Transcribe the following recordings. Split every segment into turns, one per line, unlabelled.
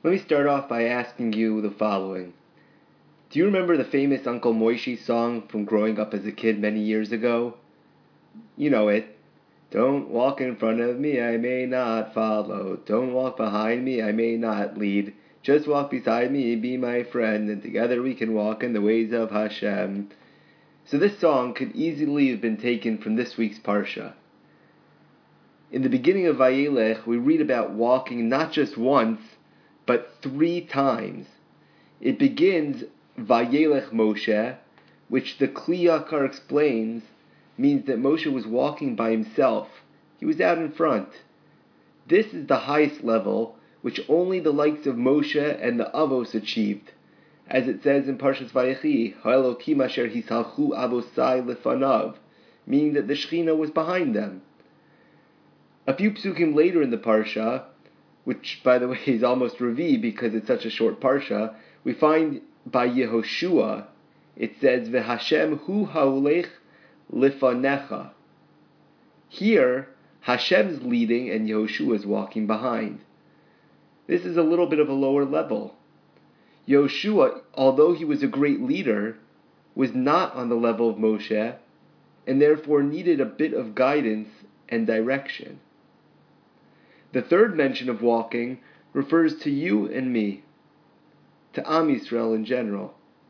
Let me start off by asking you the following. Do you remember the famous Uncle Moishy song from growing up as a kid many years ago? You know it. Don't walk in front of me, I may not follow. Don't walk behind me, I may not lead. Just walk beside me, be my friend, and together we can walk in the ways of Hashem. So this song could easily have been taken from this week's Parsha. In the beginning of Vayelech, we read about walking not just once, but 3 times. It begins Vayelech Moshe, which the Kli Yakar explains means that Moshe was walking by himself. He was out in front. This is the highest level, which only the likes of Moshe and the Avos achieved. As it says in Parshas Vayechi, Ha'elokim asher hisalchu avosai lefanav, meaning that the Shekhinah was behind them. A few psukim later in the Parsha, which by the way is almost Revi because it's such a short Parsha, we find by Yehoshua, it says, V'Hashem hu ha'olech lifanecha. Here, Hashem's leading and Yehoshua is walking behind. This is a little bit of a lower level. Yehoshua, although he was a great leader, was not on the level of Moshe, and therefore needed a bit of guidance and direction. The third mention of walking refers to you and me, to Am Yisrael in general.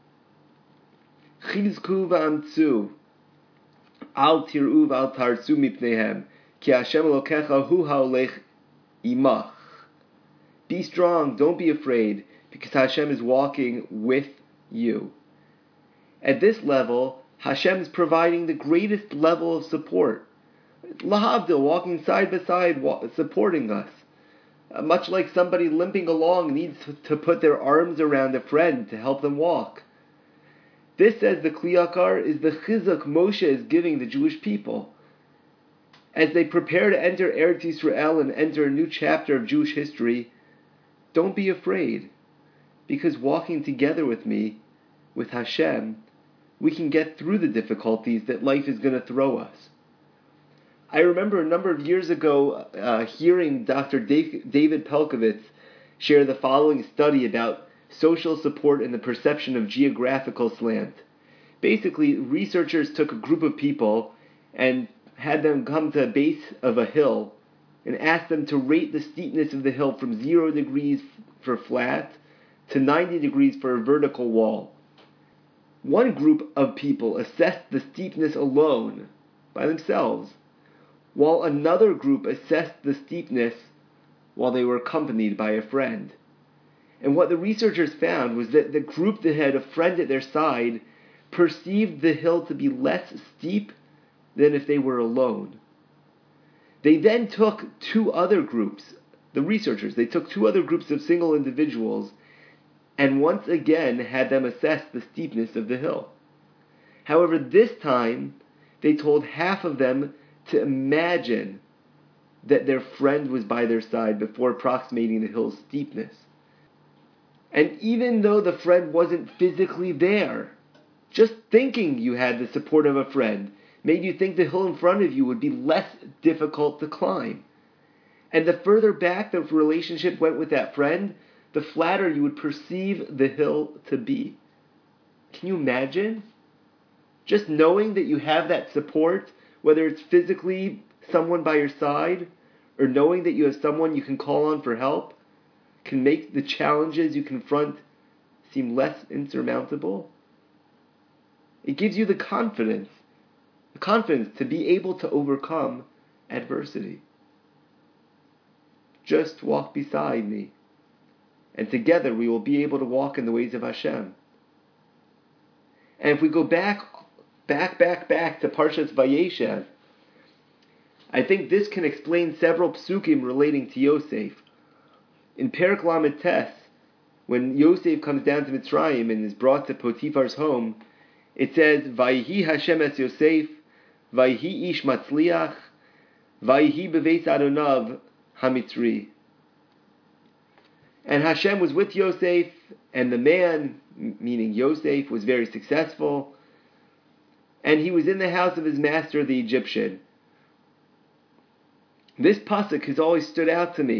Chizku v'amtzu, al tir'u v'al tarzu mipnehem, ki Hashem Elokecha hu ha'olech imach. Be strong, don't be afraid, because Hashem is walking with you. At this level, Hashem is providing the greatest level of support. Lahavdil, walking side by side, supporting us. Much like somebody limping along needs to put their arms around a friend to help them walk. This, says the Kli Yakar, is the chizuk Moshe is giving the Jewish people. As they prepare to enter Eretz Yisrael and enter a new chapter of Jewish history, don't be afraid, because walking together with me, with Hashem, we can get through the difficulties that life is going to throw us. I remember a number of years ago hearing Dr. David Pelkovitz share the following study about social support and the perception of geographical slant. Basically, researchers took a group of people and had them come to a base of a hill and asked them to rate the steepness of the hill from 0 degrees for flat to 90 degrees for a vertical wall. One group of people assessed the steepness alone by themselves, while another group assessed the steepness while they were accompanied by a friend. And what the researchers found was that the group that had a friend at their side perceived the hill to be less steep than if they were alone. They then took 2 other groups, the researchers, they took 2 other groups of single individuals and once again had them assess the steepness of the hill. However, this time they told half of them to imagine that their friend was by their side before approximating the hill's steepness. And even though the friend wasn't physically there, just thinking you had the support of a friend made you think the hill in front of you would be less difficult to climb. And the further back the relationship went with that friend, the flatter you would perceive the hill to be. Can you imagine? Just knowing that you have that support, whether it's physically someone by your side, or knowing that you have someone you can call on for help, can make the challenges you confront seem less insurmountable. It gives you the confidence to be able to overcome adversity. Just walk beside me, and together we will be able to walk in the ways of Hashem. And if we go back to Parshas Vayeshev, I think this can explain several psukim relating to Yosef. In Perek Lamed Tes, when Yosef comes down to Mitzrayim and is brought to Potiphar's home, it says, Vayihi Hashem es Yosef, Vayihi ish matzliach, Vayihi beveis Adonav hamitzri. And Hashem was with Yosef, and the man, meaning Yosef, was very successful, and he was in the house of his master, the Egyptian. This pasuk has always stood out to me.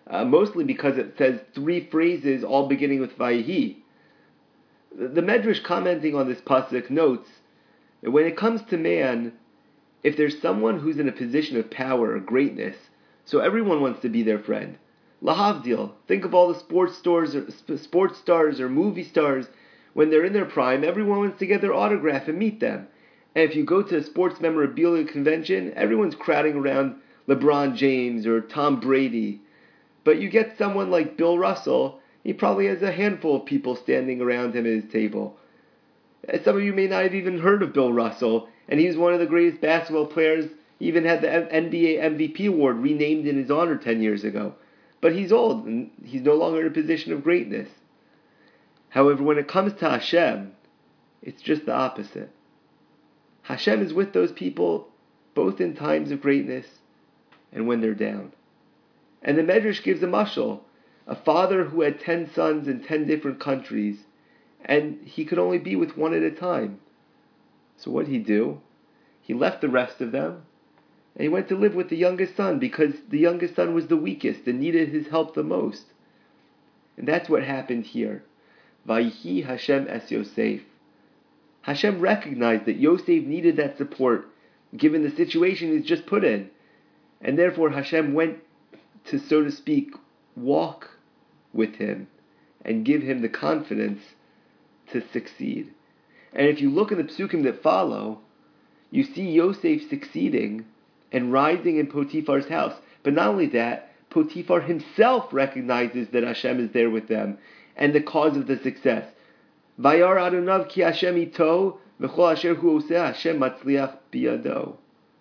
mostly because it says 3 phrases all beginning with Vayihi. The Medrash commenting on this pasuk notes that when it comes to man, if there's someone who's in a position of power or greatness, so everyone wants to be their friend. Lahavdil, think of all the sports stars or movie stars. When they're in their prime, everyone wants to get their autograph and meet them. And if you go to a sports memorabilia convention, everyone's crowding around LeBron James or Tom Brady. But you get someone like Bill Russell, he probably has a handful of people standing around him at his table. Some of you may not have even heard of Bill Russell, and he was one of the greatest basketball players. He even had the NBA MVP award renamed in his honor 10 years ago. But he's old, and he's no longer in a position of greatness. However, when it comes to Hashem, it's just the opposite. Hashem is with those people both in times of greatness and when they're down. And the Medrash gives a mashal, a father who had 10 sons in 10 different countries, and he could only be with one at a time. So what did he do? He left the rest of them, and he went to live with the youngest son, because the youngest son was the weakest and needed his help the most. And that's what happened here. Vayihi Hashem es Yosef. Hashem recognized that Yosef needed that support, given the situation he's just put in. And therefore Hashem went to, so to speak, walk with him and give him the confidence to succeed. And if you look at the psukim that follow, you see Yosef succeeding and rising in Potiphar's house. But not only that, Potiphar himself recognizes that Hashem is there with them and the cause of the success. Vayar Adonav ki Hashem ito v'chol asher hu oseh Hashem matzliach biyado.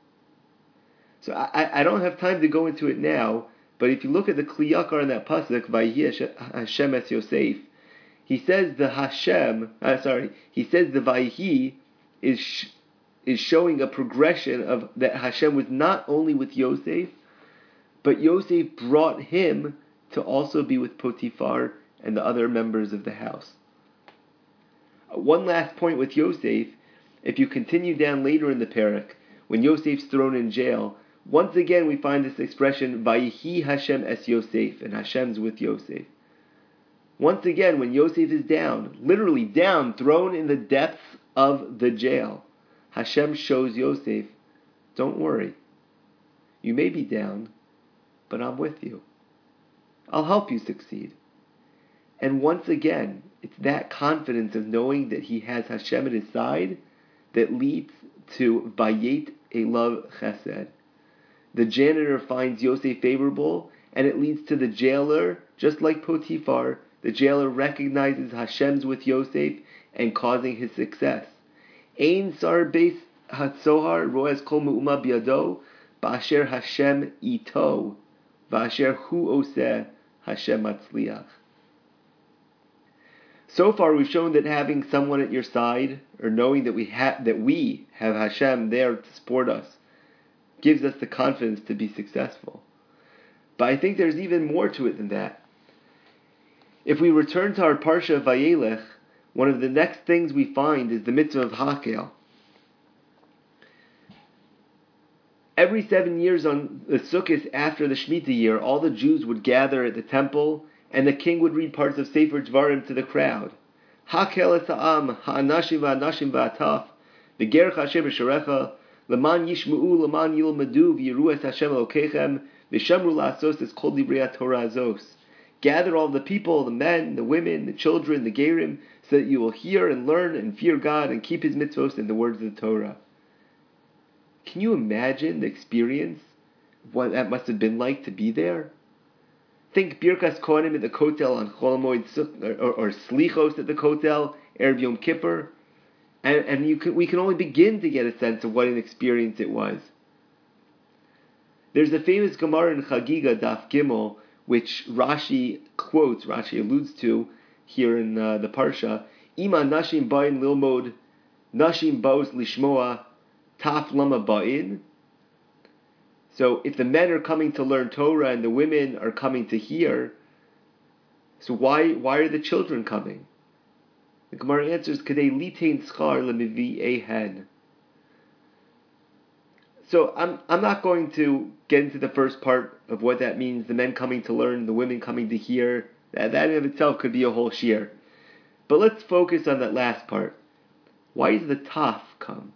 So I don't have time to go into it now, but if you look at the Kli Yakar in that pasuk, Vayihi Hashem es Yosef, he says the Vayihi is showing a progression of that Hashem was not only with Yosef, but Yosef brought him to also be with Potiphar and the other members of the house. One last point with Yosef, if you continue down later in the parak, when Yosef's thrown in jail, once again we find this expression, Vayihi Hashem es Yosef, and Hashem's with Yosef. Once again, when Yosef is down, literally down, thrown in the depths of the jail, Hashem shows Yosef, don't worry, you may be down, but I'm with you. I'll help you succeed. And once again, it's that confidence of knowing that he has Hashem at his side that leads to Vayet Elav Chesed. The janitor finds Yosef favorable, and it leads to the jailer, just like Potiphar, the jailer recognizes Hashem's with Yosef and causing his success. Ein sar beis hatzohar roes kol me'uma biado, ba'asher Hashem ito, ba'asher hu oseh Hashem matzliach. So far, we've shown that having someone at your side, or knowing that we have Hashem there to support us, gives us the confidence to be successful. But I think there's even more to it than that. If we return to our Parsha of Vayelech, one of the next things we find is the mitzvah of Hakel. Every 7 years on the Sukkot after the Shemitah year, all the Jews would gather at the temple, and the king would read parts of Sefer Dvarim to the crowd. Hakel es ha'am, ha'anashim va'anashim va'ataf, v'gerech Hashem b'sharecha, l'man yishmu'u, l'man yilmadu, v'yiru es Hashem elokechem, v'shamru la'asos es kol divrei Torah azos. Gather all the people, the men, the women, the children, the gerim, so that you will hear and learn and fear God and keep His mitzvos and the words of the Torah. Can you imagine the experience of what that must have been like to be there? Think Birkas Kohanim at the Kotel on Chol Hamoed or Slichos at the Kotel, Erev Yom Kippur, and we can only begin to get a sense of what an experience it was. There's a famous Gemara in Chagiga Daf Gimel, which Rashi alludes to here in the Parsha. Ima nashim ba'in lilmod, nashim baos lishmoa, taf lama ba'in. So if the men are coming to learn Torah and the women are coming to hear, so why are the children coming? The Gemara answers, Kadei litain schar lemivi ehen. So I'm not going to get into the first part of what that means, the men coming to learn, the women coming to hear. That in of itself could be a whole shiur. But let's focus on that last part. Why is the taf come?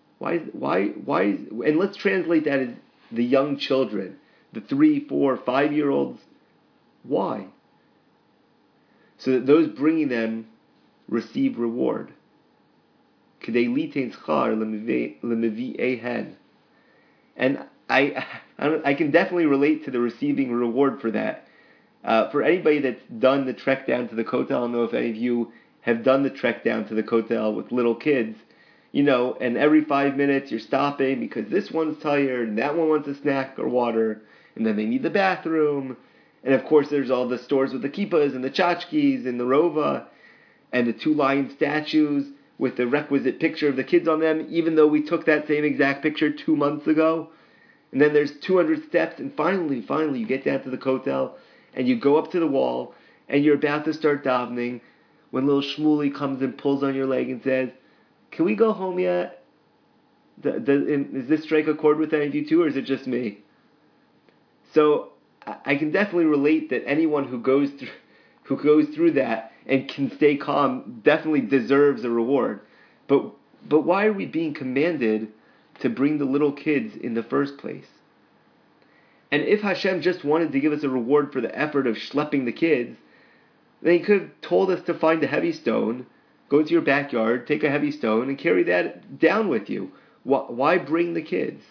And let's translate that as the young children, the 3, 4, 5-year-olds. Why? So that those bringing them receive reward. K'dei litein schar lemevi'ehen. And I can definitely relate to the receiving reward for that. For anybody that's done the trek down to the Kotel, I don't know if any of you have done the trek down to the Kotel with little kids, and every 5 minutes you're stopping because this one's tired and that one wants a snack or water, and then they need the bathroom. And of course there's all the stores with the kippas and the tchotchkes and the rova and the 2 lion statues with the requisite picture of the kids on them, even though we took that same exact picture 2 months ago. And then there's 200 steps, and finally you get down to the Kotel, and you go up to the wall, and you're about to start davening, when little Shmuley comes and pulls on your leg and says, "Can we go home yet? Does this strike a chord with any of you too, or is it just me?" So I can definitely relate that anyone who goes through that and can stay calm definitely deserves a reward. But why are we being commanded to bring the little kids in the first place? And if Hashem just wanted to give us a reward for the effort of schlepping the kids, then He could have told us to find a heavy stone, go to your backyard, take a heavy stone, and carry that down with you. Why bring the kids?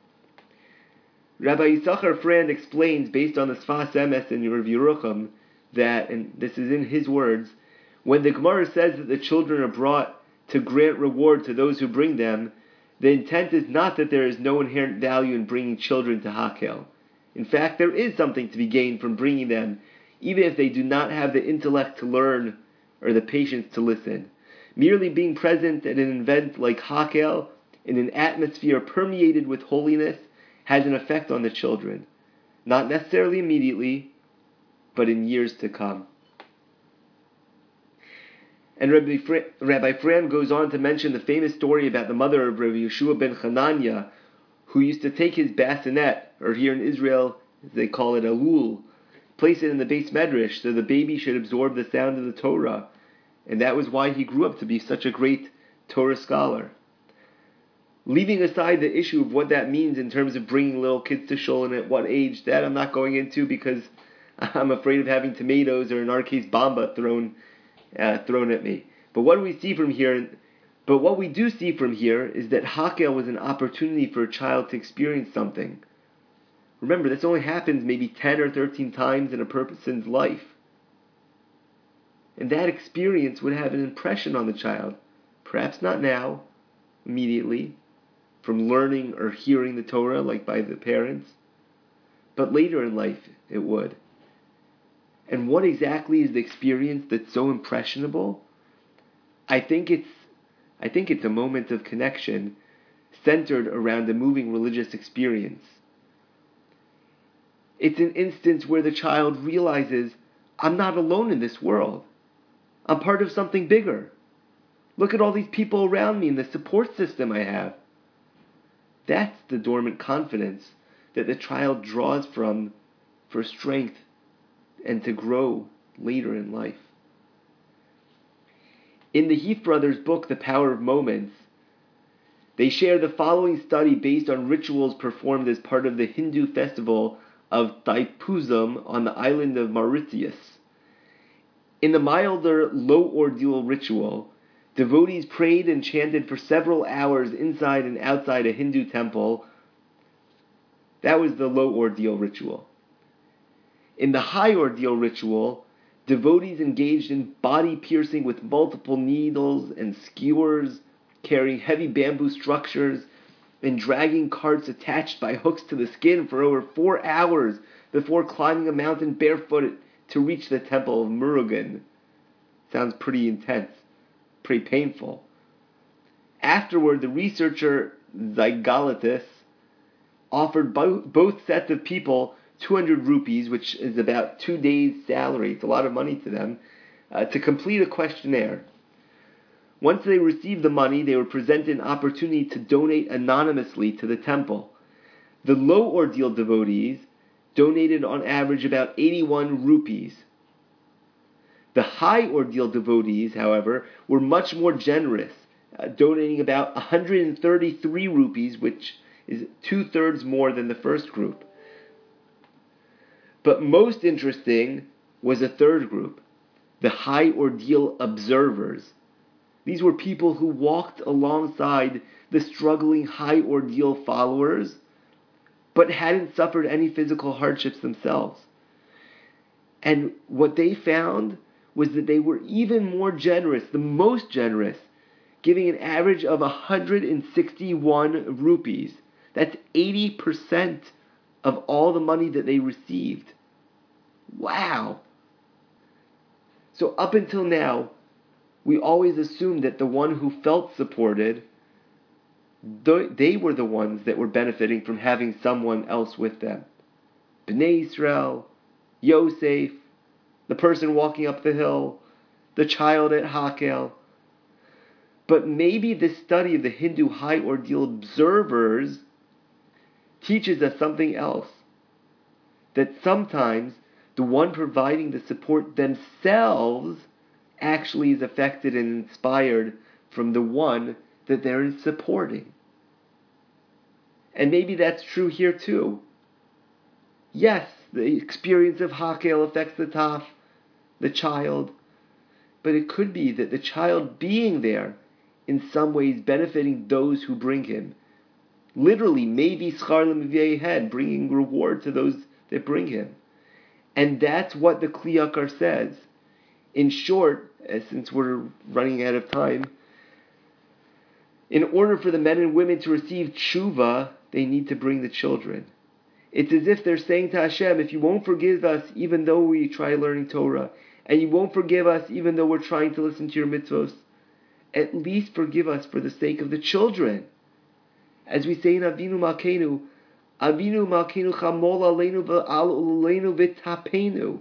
Rabbi Yisachar Frand explains, based on the Sfas Emes and Rav Yerucham, that, and this is in his words, when the Gemara says that the children are brought to grant reward to those who bring them, the intent is not that there is no inherent value in bringing children to Hakel. In fact, there is something to be gained from bringing them, even if they do not have the intellect to learn or the patience to listen. Merely being present at an event like Hakel, in an atmosphere permeated with holiness, has an effect on the children. Not necessarily immediately, but in years to come. And Rabbi Frand goes on to mention the famous story about the mother of Rabbi Yeshua ben Chananya, who used to take his bassinet, or here in Israel, they call it a lul, place it in the Beis Medrash so the baby should absorb the sound of the Torah. And that was why he grew up to be such a great Torah scholar. Leaving aside the issue of what that means in terms of bringing little kids to shul and at what age, that I'm not going into because I'm afraid of having tomatoes, or in our case, bamba thrown at me. But what do we see from here? But what we do see from here is that Hakel was an opportunity for a child to experience something. Remember, this only happens maybe 10 or 13 times in a person's life. And that experience would have an impression on the child. Perhaps not now, immediately, from learning or hearing the Torah, like by the parents. But later in life, it would. And what exactly is the experience that's so impressionable? I think it's a moment of connection centered around a moving religious experience. It's an instance where the child realizes, I'm not alone in this world. I'm part of something bigger. Look at all these people around me and the support system I have. That's the dormant confidence that the child draws from for strength and to grow later in life. In the Heath Brothers' book, The Power of Moments, they share the following study based on rituals performed as part of the Hindu festival of Thaipusam on the island of Mauritius. In the milder, low-ordeal ritual, devotees prayed and chanted for several hours inside and outside a Hindu temple. That was the low-ordeal ritual. In the high-ordeal ritual, devotees engaged in body piercing with multiple needles and skewers, carrying heavy bamboo structures, and dragging carts attached by hooks to the skin for over 4 hours before climbing a mountain barefooted to reach the temple of Murugan. Sounds pretty intense, pretty painful. Afterward, the researcher Zygalitis offered both sets of people 200 rupees, which is about 2 days' salary, it's a lot of money to them, to complete a questionnaire. Once they received the money, they were presented an opportunity to donate anonymously to the temple. The low ordeal devotees donated on average about 81 rupees. The high ordeal devotees, however, were much more generous, donating about 133 rupees, which is 2/3 more than the first group. But most interesting was a third group, the high ordeal observers. These were people who walked alongside the struggling high ordeal followers, but hadn't suffered any physical hardships themselves. And what they found was that they were even more generous, the most generous, giving an average of 161 rupees. That's 80% of all the money that they received. Wow! So up until now, we always assumed that the one who felt supported, they were the ones that were benefiting from having someone else with them. Bnei Israel, Yosef, the person walking up the hill, the child at Hakel. But maybe this study of the Hindu high ordeal observers teaches us something else. That sometimes the one providing the support themselves actually is affected and inspired from the one that they're supporting. And maybe that's true here too. Yes, the experience of Hakel affects the Taf, the child, but it could be that the child being there in some ways benefiting those who bring him. Literally, maybe schar l'mivei head, bringing reward to those that bring him. And that's what the Kli Yakar says. In short, since we're running out of time, in order for the men and women to receive tshuva, they need to bring the children. It's as if they're saying to Hashem, if you won't forgive us even though we try learning Torah, and you won't forgive us even though we're trying to listen to your mitzvos, at least forgive us for the sake of the children. As we say in Avinu Malkeinu chamol aleinu v'al uleinu v'tapenu.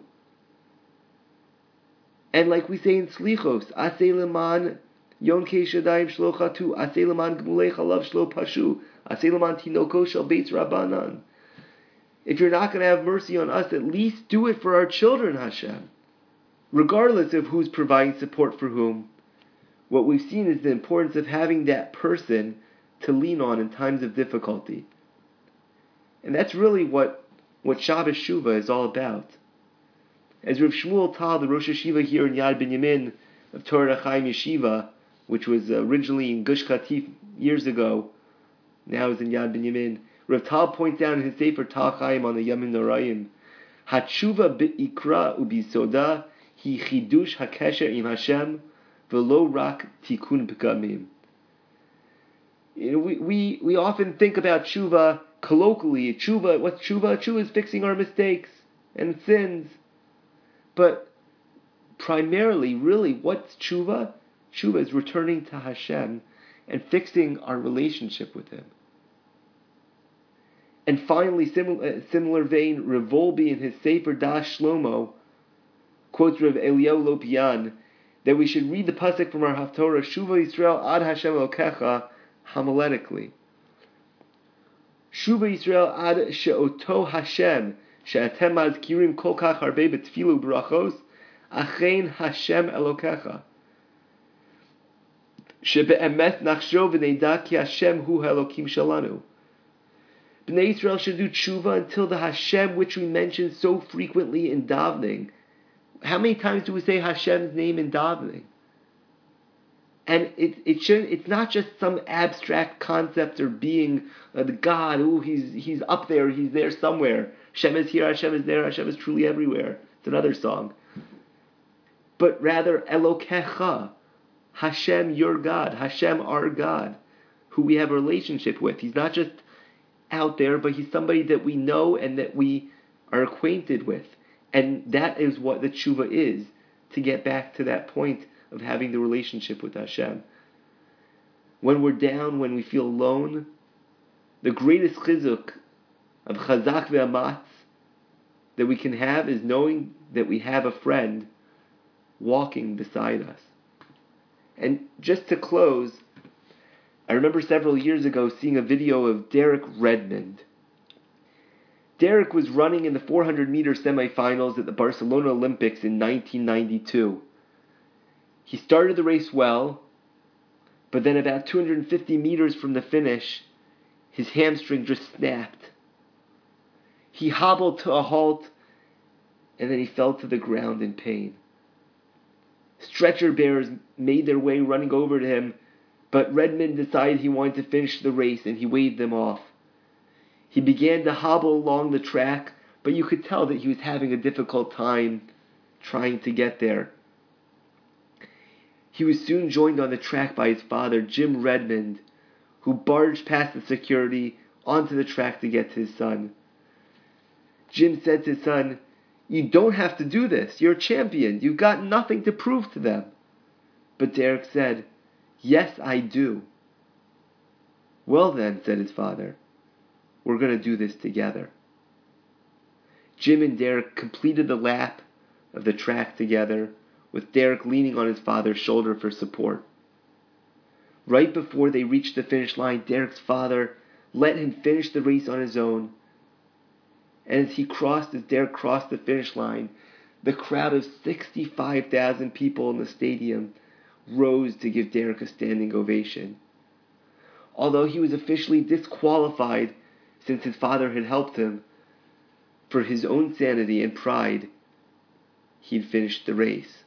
And like we say in Slichos, Aseh leman yonkei shadayim shlo chatu, Aseh leman gmulei chalav shlo pashu, Aseh leman tinoko shel beitz rabbanan. If you're not going to have mercy on us, at least do it for our children, Hashem. Regardless of who's providing support for whom, what we've seen is the importance of having that person to lean on in times of difficulty. And that's really what Shabbos Shuvah is all about. As Rav Shmuel Tal, the Rosh Yeshiva here in Yad Binyamin of Torah Chaim Yeshiva, which was originally in Gush Katif years ago, now is in Yad Binyamin, Rav Tal points out in his Sefer Tal Chaim on the Yamim Norayim, Hatshuva bi'ikra u'bisoda hi chidush hakesher im Hashem v'lo rak tikun p'gamim. We often think about tshuva colloquially. Tshuva, what's tshuva? Tshuva is fixing our mistakes and sins. But primarily, really, what's tshuva? Tshuva is returning to Hashem and fixing our relationship with Him. And finally, similar vein, Rav Volbe in his Sefer Das Shlomo quotes Rav Eliyahu Lopian that we should read the pasuk from our Haftorah, Shuva Yisrael ad Hashem Elokecha, homiletically. Shuva Yisrael ad she'oto Hashem she'atem mazkirim kol kach harbe betfilu brachos achein Hashem Elokecha shebe'emet nachshov v'neida ki Hashem hu Elokim shalanu. Bnei Yisrael should do tshuva until the Hashem which we mention so frequently in davening. How many times do we say Hashem's name in davening? And it's not just some abstract concept or being the God. He's up there. He's there somewhere. Hashem is here. Hashem is there. Hashem is truly everywhere. It's another song. But rather Elokecha, Hashem, your God. Hashem, our God, who we have a relationship with. He's not just out there, but He's somebody that we know and that we are acquainted with. And that is what the tshuva is, to get back to that point of having the relationship with Hashem. When we're down, when we feel alone, the greatest chizuk of chazak ve'amatz that we can have is knowing that we have a friend walking beside us. And just to close, I remember several years ago seeing a video of Derek Redmond. Derek was running in the 400-meter semifinals at the Barcelona Olympics in 1992. He started the race well, but then about 250 meters from the finish, his hamstring just snapped. He hobbled to a halt, and then he fell to the ground in pain. Stretcher bearers made their way running over to him, but Redmond decided he wanted to finish the race, and he waved them off. He began to hobble along the track, but you could tell that he was having a difficult time trying to get there. He was soon joined on the track by his father, Jim Redmond, who barged past the security onto the track to get to his son. Jim said to his son, "You don't have to do this. You're a champion. You've got nothing to prove to them." But Derek said, "Yes, I do." "Well then," said his father, "we're going to do this together." Jim and Derek completed the lap of the track together, with Derek leaning on his father's shoulder for support. Right before they reached the finish line, Derek's father let him finish the race on his own. And as Derek crossed the finish line, the crowd of 65,000 people in the stadium rose to give Derek a standing ovation. Although he was officially disqualified since his father had helped him, for his own sanity and pride, he'd finished the race.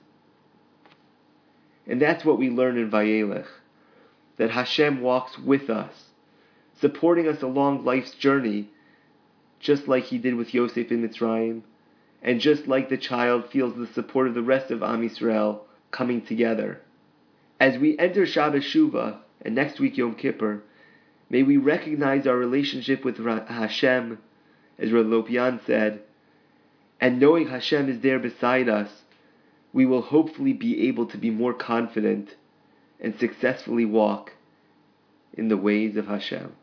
And that's what we learn in Vayelech, that Hashem walks with us, supporting us along life's journey, just like he did with Yosef in Mitzrayim, and just like the child feels the support of the rest of Am Yisrael coming together. As we enter Shabbos Shuvah, and next week Yom Kippur, may we recognize our relationship with Hashem, as Rav Lopian said, and knowing Hashem is there beside us, we will hopefully be able to be more confident and successfully walk in the ways of Hashem.